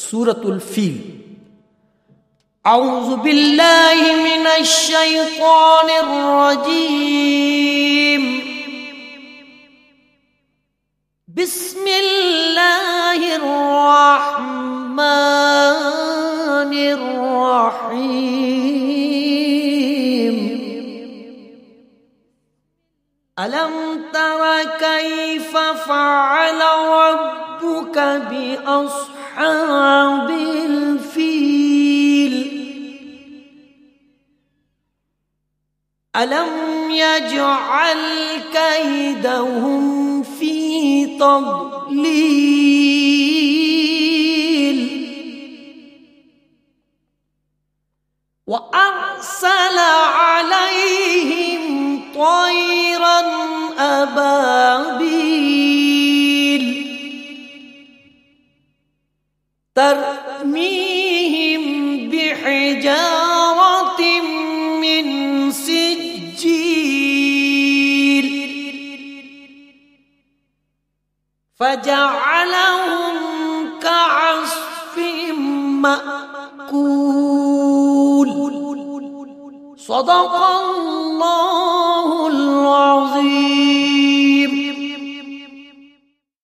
سورة الفيل. أعوذ بالله من الشيطان الرجيم. بسم الله الرحمن الرحيم. ألم تر كيف فعل ربك بأصحاب الفيل؟ ألم يجعل كيدهم في تضليل وأرسل عليهم طيرا أبابيل ترميهم بحجارة من سجيل فجعلهم كعصف مأكول. صدق الله العظيم.